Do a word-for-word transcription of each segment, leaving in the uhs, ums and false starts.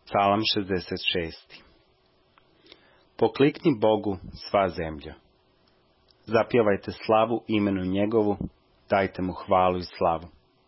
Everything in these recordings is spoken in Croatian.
Psalam šezdeset šest. Poklikni Bogu sva zemlja. Zapjevajte slavu imenu njegovu, dajte mu hvalu i slavu.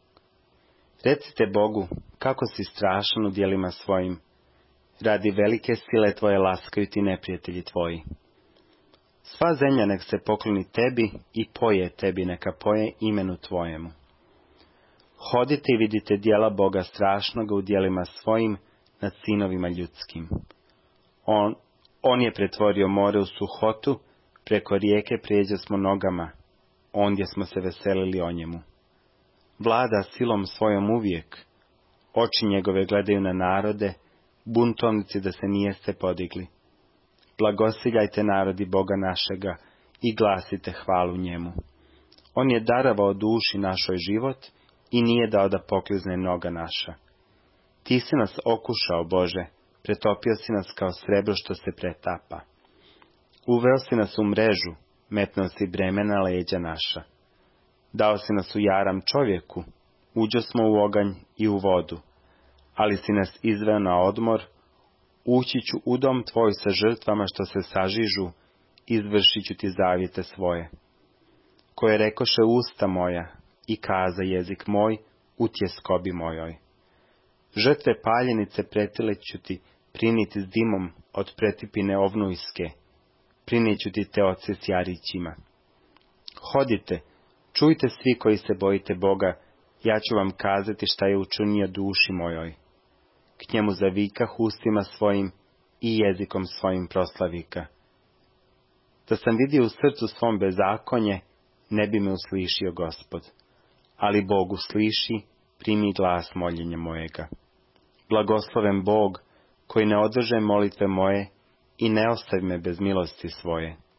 Recite Bogu, kako si strašan u djelima svojim, radi velike sile tvoje laskaju ti neprijatelji tvoji. Sva zemlja nek se pokloni tebi i poje tebi, neka poje imenu tvojemu. Hodite i vidite djela Boga strašnoga u djelima svojim nad sinovima ljudskim. On, on je pretvorio more u suhotu, preko rijeke prijeđe smo nogama, ondje smo se veselili o njemu. Vlada silom svojom uvijek, oči njegove gledaju na narode, buntovnici da se nijeste podigli. Blagosiljajte narodi Boga našega i glasite hvalu njemu. On je darovao duši našoj život i nije dao da poklizne noga naša. Ti si nas okušao, Bože, pretopio si nas kao srebro što se pretapa. Uveo si nas u mrežu, metnuo si breme na leđa naša. Dao si nas u jaram čovjeku, uđo smo u oganj i u vodu, ali si nas izveo na odmor, ući ću u dom tvoj sa žrtvama što se sažižu, izvršit ću ti zavjete svoje. Koje rekoše usta moja i kaza jezik moj u tjeskobi mojoj. Žrtve paljenice pretile ću ti priniti s dimom od pretipine ovnujske, prinijet ću ti te oce s jarićima. Hodite, čujte svi koji se bojite Boga, ja ću vam kazati šta je učinio duši mojoj. K njemu zavikah ustima svojim i jezikom svojim proslavika. Da sam vidio u srcu svom bezakonje, ne bi me uslišio Gospod. Ali Bog usliši, primi glas moljenja mojega. Blagosloven Bog, koji ne održe molitve moje i ne ostavi me bez milosti svoje.